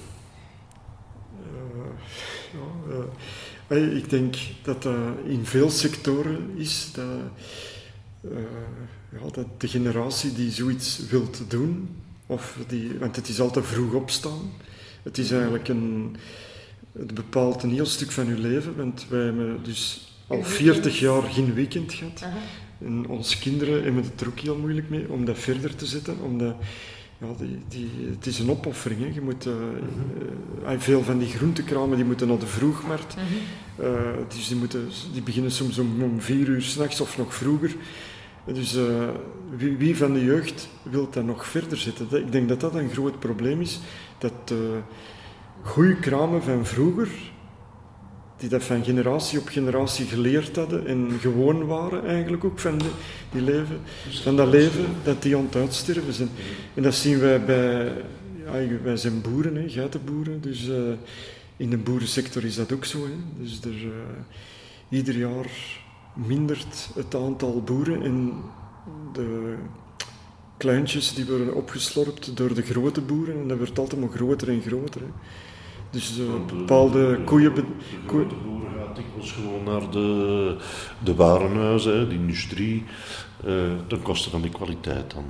Ja, uh, ik denk dat dat in veel sectoren is, dat, uh, ja, dat de generatie die zoiets wilt doen, of die, want het is altijd vroeg opstaan, het is eigenlijk een, het bepaalt een heel stuk van je leven, want wij hebben dus al veertig jaar geen weekend gehad. Uh-huh. En onze kinderen hebben het er ook heel moeilijk mee om dat verder te zetten, omdat ja, die, die, het is een opoffering. Hè. Je moet, uh, uh, veel van die groentekramen die moeten naar de vroegmarkt. Uh, dus die, moeten, die beginnen soms om, om vier uur 's nachts of nog vroeger. Dus uh, wie, wie van de jeugd wil dat nog verder zetten? Ik denk dat dat een groot probleem is. Dat uh, goede kramen van vroeger, die dat van generatie op generatie geleerd hadden en gewoon waren eigenlijk ook van, de, die leven, van dat leven, dat die aan het uitsterven zijn. En dat zien wij bij, ja, wij zijn boeren, hè, geitenboeren, dus uh, in de boerensector is dat ook zo. Hè. Dus er, uh, ieder jaar mindert het aantal boeren en de kleintjes die worden opgeslorpt door de grote boeren en dat wordt altijd maar groter en groter. Hè. Dus uh, bepaalde koeien... De grote boeren gaat dikwijls gewoon naar de, de warenhuizen, de industrie, uh, ten koste van die kwaliteit dan.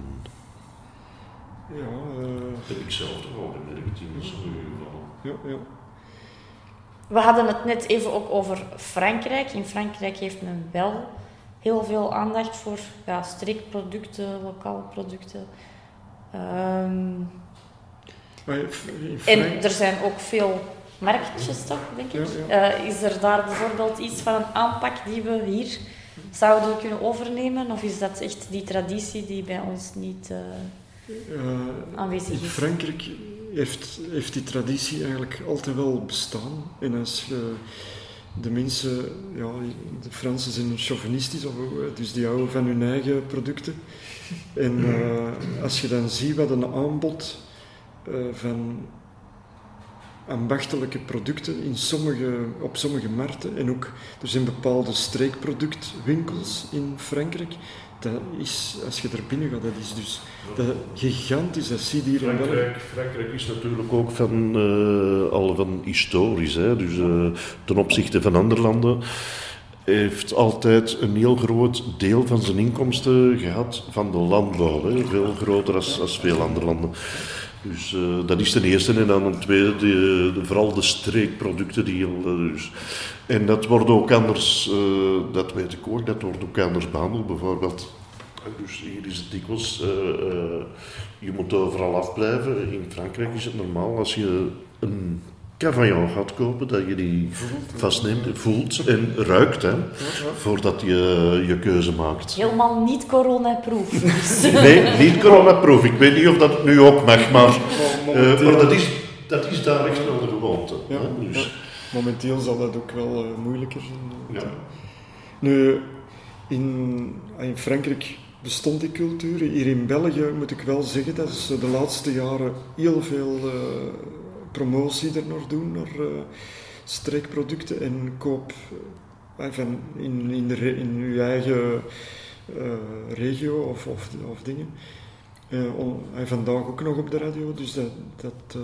Ja, uh, dat heb ik zelf toch ook gemerkt in sommige gevallen. Ja, ja. We hadden het net even ook over Frankrijk. In Frankrijk heeft men wel heel veel aandacht voor ja, streekproducten, lokale producten. Um, En er zijn ook veel marktjes, toch, denk ik. Ja, ja. Uh, is er daar bijvoorbeeld iets van een aanpak die we hier zouden kunnen overnemen? Of is dat echt die traditie die bij ons niet uh, uh, aanwezig is? In Frankrijk heeft, heeft die traditie eigenlijk altijd wel bestaan. En als je de mensen, ja, de Fransen zijn chauvinistisch, dus die houden van hun eigen producten. En uh, als je dan ziet wat een aanbod Uh, van ambachtelijke producten in sommige, op sommige markten en ook er zijn bepaalde streekproductwinkels in Frankrijk. Dat is, als je er binnen gaat, dat is dus dat gigantisch. Dat zie je hier in België. Frankrijk is natuurlijk ook van, uh, al van historisch, hè? Dus uh, ten opzichte van andere landen heeft altijd een heel groot deel van zijn inkomsten gehad van de landbouw, hè? Veel groter als, als veel andere landen. Dus uh, dat is ten eerste. En dan ten tweede, de, de, vooral de streekproducten. Die, dus, en dat wordt ook anders, uh, dat weet ik ook, dat wordt ook anders behandeld. Bijvoorbeeld, dus hier is het dikwijls, uh, uh, je moet overal afblijven. In Frankrijk is het normaal als je een cavaillon gaat kopen, dat je die vastneemt, voelt en ruikt, hè, voordat je je keuze maakt. Helemaal niet coronaproof. Nee, niet coronaproof. Ik weet niet of dat nu ook mag, maar, uh, maar dat, is, dat is daar echt wel de gewoonte. Ja, hè, dus. ja. Momenteel zal dat ook wel uh, moeilijker zijn. Ja. Nu, in, in Frankrijk bestond die cultuur. Hier in België moet ik wel zeggen dat ze de laatste jaren heel veel uh, promotie er nog doen naar uh, streekproducten en koop uh, van in, in, de re, in uw eigen uh, regio of, of, of dingen. Uh, on, en vandaag ook nog op de radio, dus dat, dat, uh,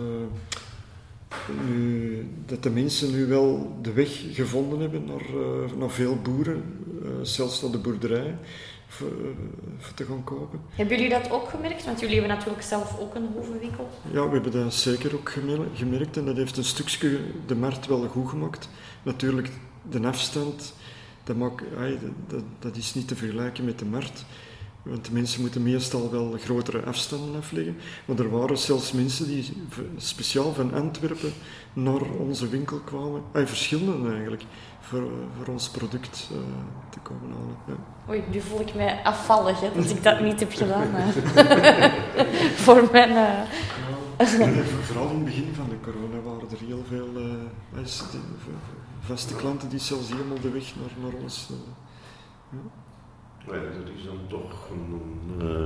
nu, dat de mensen nu wel de weg gevonden hebben naar, uh, naar veel boeren, uh, zelfs naar de boerderij. Voor, voor te gaan kopen. Hebben jullie dat ook gemerkt? Want jullie hebben natuurlijk zelf ook een hoevenwinkel. Ja, we hebben dat zeker ook gemerkt en dat heeft een stukje de markt wel goed gemaakt. Natuurlijk, de afstand, dat, maakt, dat, dat is niet te vergelijken met de markt. Want de mensen moeten meestal wel grotere afstanden afleggen. Maar er waren zelfs mensen die speciaal van Antwerpen naar onze winkel kwamen. Ah, verschillende eigenlijk, voor, voor ons product uh, te komen halen. Ja. Oei, nu voel ik mij afvallig, hè, dat ik dat niet heb gedaan. Voor mijn... Uh... Ja, vooral in het begin van de corona waren er heel veel uh, vaste klanten die zelfs helemaal de weg naar, naar ons... Uh, ja. Ja, dat is dan toch een uh,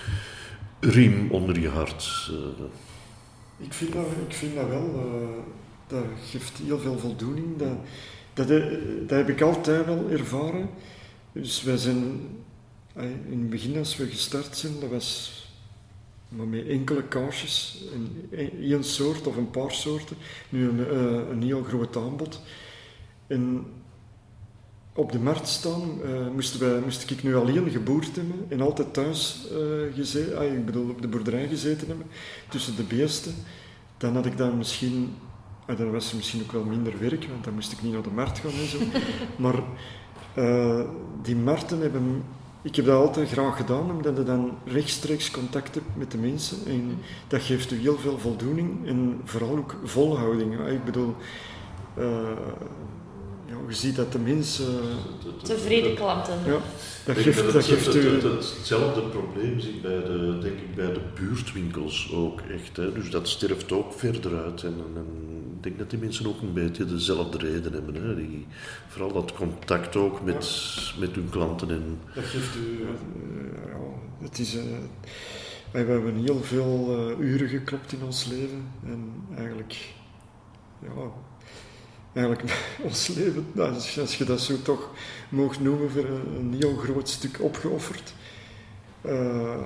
riem onder je hart. Uh. Ik, vind dat, ik vind dat wel. Uh, dat geeft heel veel voldoening. Dat, dat, dat heb ik altijd wel ervaren. Dus wij zijn... In het begin, als we gestart zijn, dat was maar met enkele kaarsjes. Één soort of een paar soorten. Nu een, uh, een heel groot aanbod. En... Op de markt staan uh, moesten wij, moest ik nu alleen geboerd hebben en altijd thuis uh, gezeten, ah, ik bedoel op de boerderij gezeten hebben, tussen de beesten. Dan had ik dan misschien, ah, dan was er misschien ook wel minder werk, want dan moest ik niet naar de markt gaan en zo. Maar uh, die markten hebben, ik heb dat altijd graag gedaan, omdat je dan rechtstreeks contact hebt met de mensen. En dat geeft u heel veel voldoening en vooral ook volhouding. Ah, ik bedoel... Uh, Ja, je ziet dat de mensen... Tevreden klanten. Ja, dat geeft, dat, dat geeft het, u... Het, het, hetzelfde probleem zie ik bij de, denk ik bij de buurtwinkels ook echt. Hè. Dus dat sterft ook verder uit. En, en, en ik denk dat die mensen ook een beetje dezelfde reden hebben. Hè. Die, vooral dat contact ook met, ja. met hun klanten. En, dat geeft u... Uh, ja, het is... Uh, we hebben heel veel uh, uren geklopt in ons leven. En eigenlijk... Ja... Eigenlijk ons leven, als je dat zo toch mag noemen, voor een heel groot stuk opgeofferd. Uh,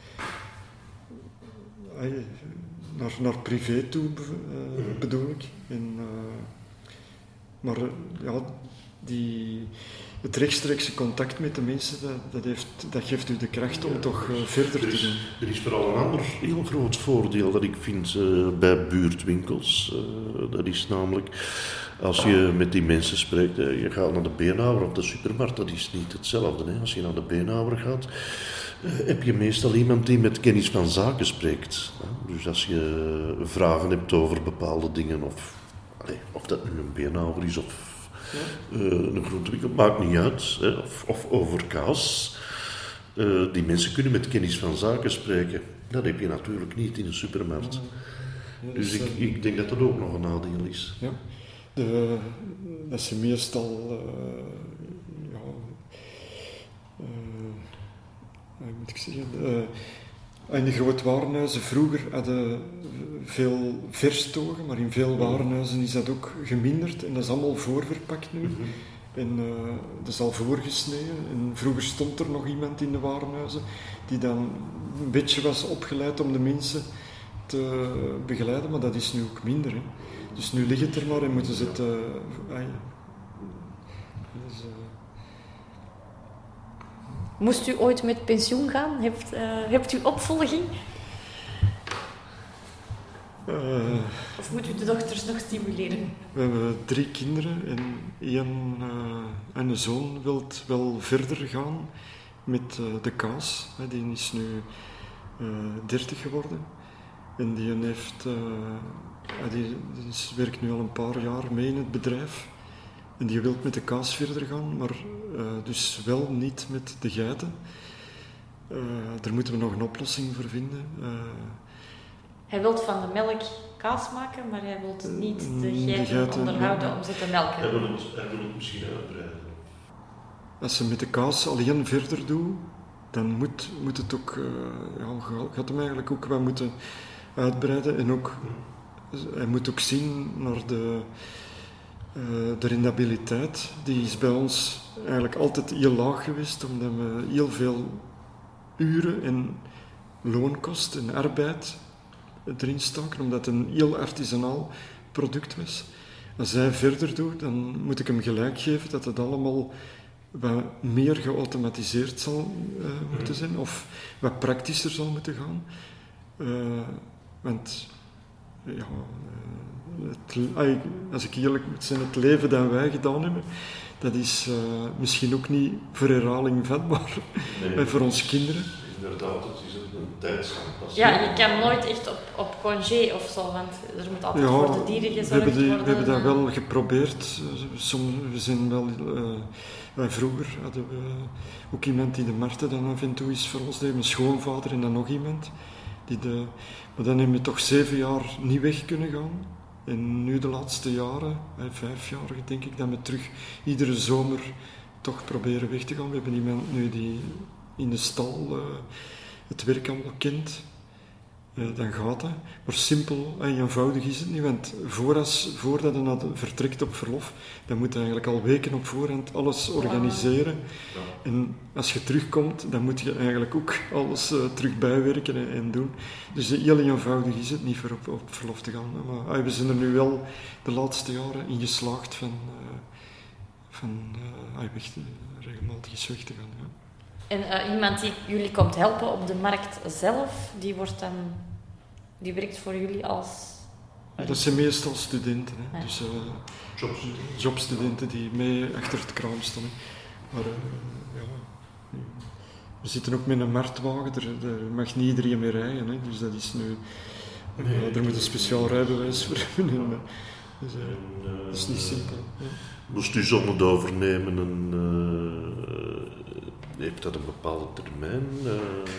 naar, naar privé toe uh, bedoel ik. En, uh, maar ja, die, het rechtstreekse contact met de mensen, dat, dat, heeft, dat geeft u de kracht om ja, toch uh, verder te doen. Er is vooral een ander heel groot voordeel dat ik vind uh, bij buurtwinkels. Uh, dat is namelijk... Als je met die mensen spreekt, je gaat naar de beenhouwer of de supermarkt, dat is niet hetzelfde. Hè? Als je naar de beenhouwer gaat, heb je meestal iemand die met kennis van zaken spreekt. Dus als je vragen hebt over bepaalde dingen, of, of dat nu een beenhouwer is of ja. een groentewinkel, maakt niet uit. Hè? Of, of over kaas. Die mensen kunnen met kennis van zaken spreken. Dat heb je natuurlijk niet in een supermarkt. Ja, dus ik, ik denk dat dat ook nog een nadeel is. Ja. De, dat ze meestal, uh, ja, uh, hoe moet ik zeggen, uh, in de grote warenhuizen vroeger hadden veel verstogen, maar in veel warenhuizen is dat ook geminderd en dat is allemaal voorverpakt nu. Mm-hmm. En uh, dat is al voorgesneden. En vroeger stond er nog iemand in de warenhuizen die dan een beetje was opgeleid om de mensen te begeleiden, maar dat is nu ook minder. Hè. Dus nu ligt het er maar en moeten ze het... Uh, ah, ja. dus, uh... Moest u ooit met pensioen gaan? Hebt, uh, hebt u opvolging? Uh, of moet u de dochters nog stimuleren? We hebben drie kinderen en één uh, en een zoon wil wel verder gaan met uh, de kaas. Hè, die is nu uh, dertig geworden. En die heeft... Uh, Die, die werkt nu al een paar jaar mee in het bedrijf en die wil met de kaas verder gaan, maar uh, dus wel niet met de geiten. Uh, daar moeten we nog een oplossing voor vinden. Uh, hij wil van de melk kaas maken, maar hij wil niet de geiten, de geiten onderhouden ja. om ze te melken. Hij wil het, hij wil het misschien uitbreiden. Als ze met de kaas alleen verder doen, dan moet, moet het ook, uh, ja, gaat hem eigenlijk ook wat moeten uitbreiden en ook... Hij moet ook zien naar de, uh, de rendabiliteit. Die is bij ons eigenlijk altijd heel laag geweest, omdat we heel veel uren en loonkost en arbeid erin staken, omdat het een heel artisanaal product was. Als hij verder doet, dan moet ik hem gelijk geven dat het allemaal wat meer geautomatiseerd zal uh, moeten zijn, of wat praktischer zal moeten gaan. Uh, want... Ja, het, als ik eerlijk moet zijn, het leven dat wij gedaan hebben, dat is uh, misschien ook niet voor herhaling vatbaar, nee, en voor onze kinderen. Inderdaad, het is een, een tijdsstand. Ja, je kan nooit echt op, op congé of zo, want er moet altijd ja, voor de dieren gezorgd we hebben die, worden. We hebben dat wel geprobeerd. Soms, we zijn wel, uh, wij vroeger hadden we ook iemand die de markten dan af en toe is voor ons deed, mijn schoonvader en dan nog iemand. Die de, maar dan hebben we toch zeven jaar niet weg kunnen gaan. En nu de laatste jaren, vijf jaar denk ik, dat we terug iedere zomer toch proberen weg te gaan. We hebben iemand nu die in de stal uh, het werk allemaal kent. Uh, dan gaat dat. Maar simpel en eenvoudig is het niet, want voordat, voordat je vertrekt op verlof, dan moet je eigenlijk al weken op voorhand alles organiseren. Ja. En als je terugkomt, dan moet je eigenlijk ook alles uh, terug bijwerken en, en doen. Dus heel eenvoudig is het niet voor op, op verlof te gaan. Maar uh, we zijn er nu wel de laatste jaren in geslaagd van, uh, van uh, weg te, regelmatig eens weg te gaan. Ja. En uh, iemand die jullie komt helpen op de markt zelf, die wordt dan, die werkt voor jullie als... Ja, dat zijn meestal studenten, hè. Ja. Dus uh, jobstudenten. jobstudenten die mee achter het kraam staan. Hè. Maar uh, ja, we zitten ook met een marktwagen, er, er mag niet iedereen mee rijden, hè. Dus dat is nu... Nee, ja, er moet een speciaal rijbewijs voor hebben. Dus, uh, en, uh, dat is niet simpel. Ja. Moest u zonder overnemen en... Uh, heeft dat een bepaalde termijn? Uh,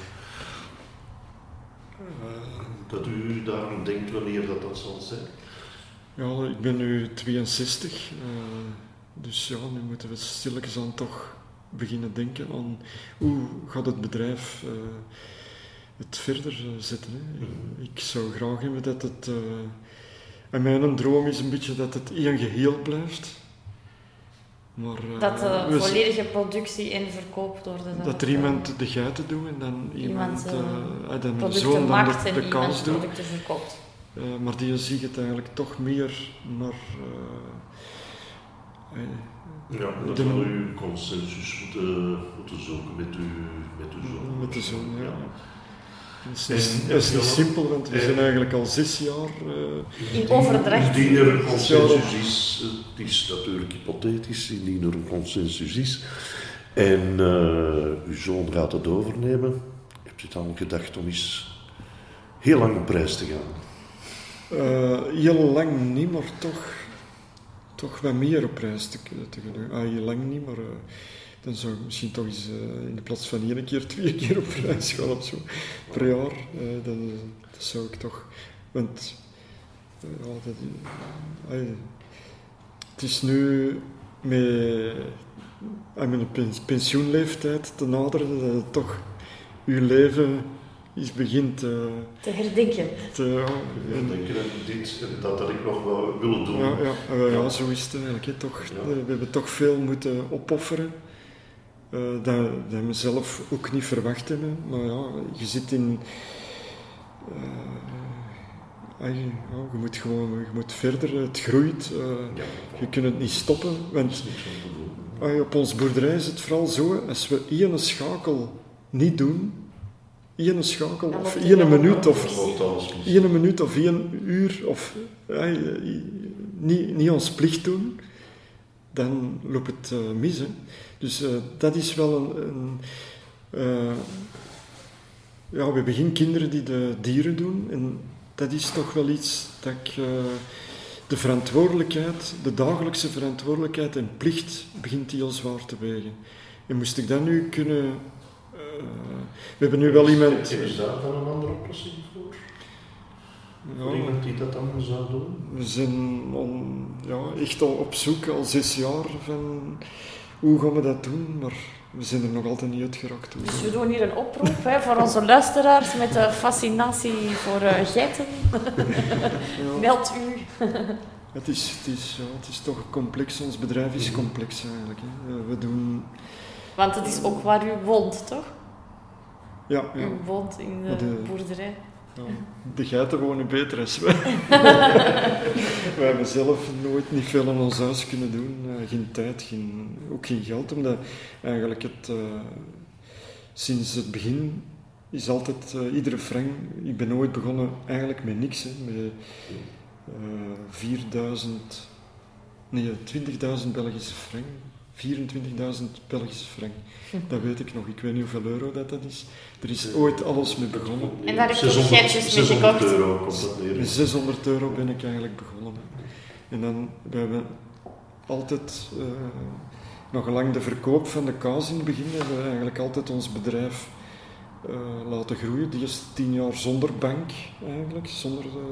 uh, dat u daarom denkt wanneer dat, dat zal zijn? Ja, ik ben nu tweeënzestig. Uh, dus ja, nu moeten we stilletjes aan toch beginnen denken aan hoe gaat het bedrijf uh, het verder uh, zetten. Hè. Mm. Ik zou graag hebben dat het... Uh, en mijn droom is een beetje dat het één geheel blijft. Maar, uh, dat de volledige productie en verkoop door de... Dat er iemand de geiten doet en dan iemand, iemand uh, uh, dan mijn zoon dan de, de kaas doet. Producten verkoopt. Uh, maar die zie het eigenlijk toch meer naar... Uh, uh, ja, dat de, zal u consensus moeten, moeten zoeken met, u, met uw zoon. Met de zoon, ja. ja. Dat is, niet, dat is niet simpel, want we zijn eigenlijk al zes jaar... Uh, in overdracht. Indien er een consensus is, het is natuurlijk hypothetisch, indien er een consensus is, en uh, uw zoon gaat het overnemen, hebt u dan gedacht om eens heel lang op reis te gaan? Uh, heel lang niet, maar toch, toch wat meer op reis te kunnen. Ah, heel lang niet, maar... Uh, dan zou ik misschien toch eens uh, in de plaats van één keer, twee keer op reis gaan of zo per jaar. Uh, dat, dat zou ik toch... Want uh, ja, dat, uh, uh, het is nu met, uh, met een pensioenleeftijd te naderen dat het toch uw leven is begint... Uh, te herdenken. Te, ja, en, herdenken en dit en dat had ik nog wel willen doen. Ja, ja, uh, ja zo is het eigenlijk. He, toch, ja. uh, we hebben toch veel moeten opofferen. Uh, dat, dat we zelf ook niet verwacht hebben, maar ja, je zit in... Uh, uh, ja, je moet gewoon je moet verder, het groeit, uh, ja, je kunt het niet stoppen, want uh, op ons boerderij is het vooral zo, als we één schakel niet doen, één schakel of één minuut of één minuut of één uur of uh, niet, niet ons plicht doen, dan loopt het uh, mis. Hè. Dus uh, dat is wel een... een uh, ja, we hebben geen kinderen die de dieren doen. En dat is toch wel iets dat ik... Uh, de verantwoordelijkheid, de dagelijkse verantwoordelijkheid en plicht begint heel zwaar te wegen. En moest ik dat nu kunnen... Uh, we hebben nu wel iemand... Is daar dan een andere oplossing voor? Ja, voor iemand die dat dan zou doen? We zijn on, ja, echt al op zoek, al zes jaar, van hoe gaan we dat doen, maar we zijn er nog altijd niet uit geraakt. Dus we doen hier een oproep hè, voor onze luisteraars met de fascinatie voor uh, geiten. Ja. Meld u. Het is, het, is, ja, het is toch complex, ons bedrijf is complex eigenlijk. Hè. We doen... Want het is ook waar u woont, toch? Ja, ja. U woont in de, de boerderij. Ja, de geiten wonen beter als wij. Wij hebben zelf nooit niet veel aan ons huis kunnen doen. Uh, geen tijd, geen, ook geen geld. Omdat eigenlijk het, uh, sinds het begin is altijd uh, iedere frank... Ik ben nooit begonnen eigenlijk met niks. Hè, met, uh, vierduizend, nee, twintigduizend Belgische frank, vierentwintigduizend Belgische frank. Dat weet ik nog, ik weet niet hoeveel euro dat, dat is. Er is ooit alles mee begonnen. En daar heb je geitjes mee gekocht? Euro komt dat neer. Met zeshonderd euro ben ik eigenlijk begonnen. En dan, we hebben altijd, uh, nog lang de verkoop van de kaas in het begin, hebben we eigenlijk altijd ons bedrijf uh, laten groeien. Die is tien jaar zonder bank eigenlijk, zonder uh,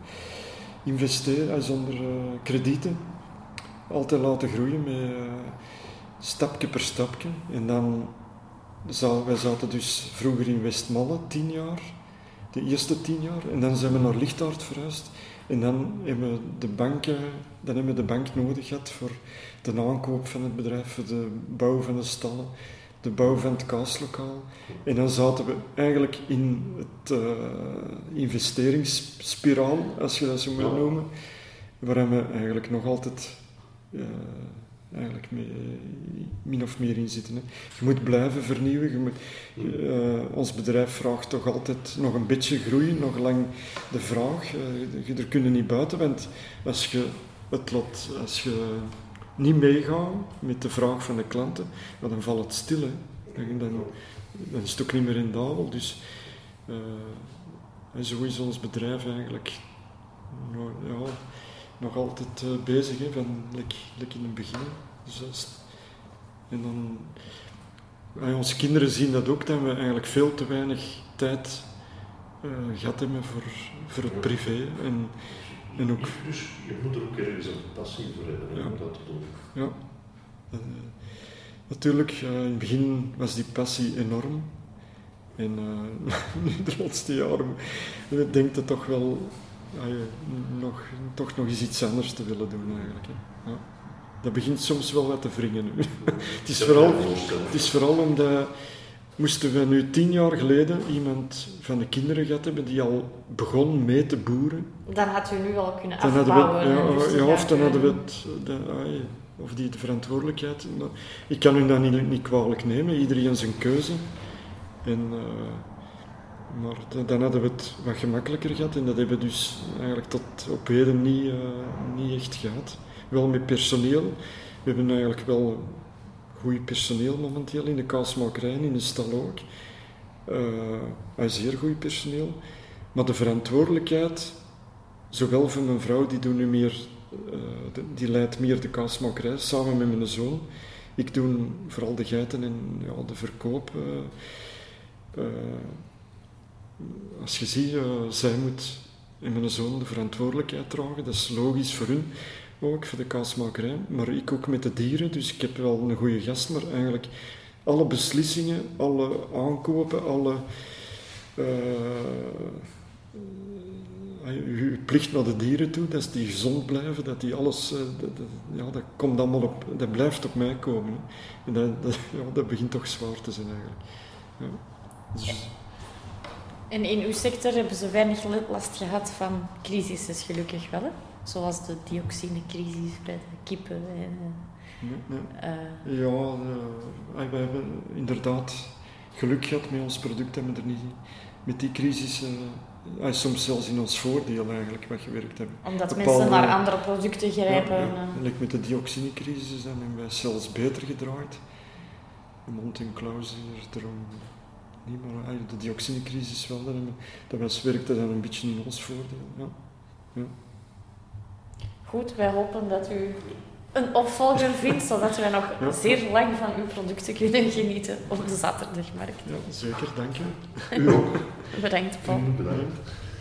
investeren, zonder uh, kredieten. Altijd laten groeien met uh, stapje per stapje. En dan, wij zaten dus vroeger in Westmalle, tien jaar, de eerste tien jaar. En dan zijn we naar Lichtaard verhuisd. En dan hebben we de bank, dan hebben we de bank nodig gehad voor de aankoop van het bedrijf, voor de bouw van de stallen, de bouw van het kaaslokaal. En dan zaten we eigenlijk in het uh, investeringsspiraal, als je dat zo moet noemen, waar we eigenlijk nog altijd uh, eigenlijk mee, min of meer in zitten. Hè. Je moet blijven vernieuwen. Je moet, uh, ons bedrijf vraagt toch altijd nog een beetje groeien, nog lang de vraag. Uh, je, er kunnen niet buiten, want als je het lot, als je niet meegaat met de vraag van de klanten, dan valt het stil. Hè. Dan, dan, dan is het ook niet meer rendabel. Dus uh, en zo is ons bedrijf eigenlijk nou, ja, nog altijd uh, bezig, hè, van like, like in het begin. Dus, en dan, ja, onze kinderen zien dat ook, dat we eigenlijk veel te weinig tijd uh, gehad hebben voor, voor het privé. En, en ook, dus je moet er ook ergens een passie voor hebben, ja, om dat te doen. Ja. Uh, natuurlijk, uh, in het begin was die passie enorm. En uh, nu de laatste jaren denk je toch wel uh, nog, toch nog eens iets anders te willen doen eigenlijk. Hè. Ja. Dat begint soms wel wat te wringen nu. het, is vooral, het is vooral omdat, moesten we nu tien jaar geleden iemand van de kinderen gehad hebben die al begon mee te boeren. Dan had u nu al kunnen dan afbouwen. We, ja, dus ja, of dan hadden we het, de, of die de verantwoordelijkheid. Ik kan u dat niet, niet kwalijk nemen, iedereen zijn keuze. En, uh, maar dan hadden we het wat gemakkelijker gehad en dat hebben we dus eigenlijk tot op heden niet, uh, niet echt gehad. Wel met personeel. We hebben eigenlijk wel goed personeel momenteel in de kaasmakerij en in de stal ook. Uh, zeer goed personeel. Maar de verantwoordelijkheid, zowel van mijn vrouw, die doet nu meer, uh, de, die leidt meer de kaasmakerij, samen met mijn zoon. Ik doe vooral de geiten en ja, de verkoop. Uh, uh, als je ziet, uh, zij moet en mijn zoon de verantwoordelijkheid dragen. Dat is logisch voor hun. Ook voor de kaasmakerij, maar ik ook met de dieren, dus ik heb wel een goede gast, maar eigenlijk alle beslissingen, alle aankopen, alle uh, uh, je plicht naar de dieren toe, dat die gezond blijven, dat die alles, uh, dat, dat, ja, dat komt allemaal op, dat blijft op mij komen. Hè. En dat, dat, ja, dat begint toch zwaar te zijn eigenlijk. Ja. Dus, en in uw sector hebben ze weinig last gehad van crisissen, gelukkig wel, hè? Zoals de dioxinecrisis bij de kippen. En, ja, ja. Uh, ja uh, we hebben inderdaad geluk gehad met ons product en we er niet met die crisis, uh, soms zelfs in ons voordeel eigenlijk, wat gewerkt hebben. Omdat Bepaalde, mensen naar andere producten grijpen. Ja, ja. Like met de dioxinecrisis dan hebben wij zelfs beter gedraaid. De mond en klauwen er erom niet, maar uh, de dioxinecrisis wel, dat, hebben, dat was, werkte dan een beetje in ons voordeel. Ja. Ja. Goed, wij hopen dat u een opvolger vindt, zodat wij nog ja. zeer lang van uw producten kunnen genieten op de zaterdagmarkt. Ja, zeker, dank u. U ook. Bedankt, Paul. Bedankt.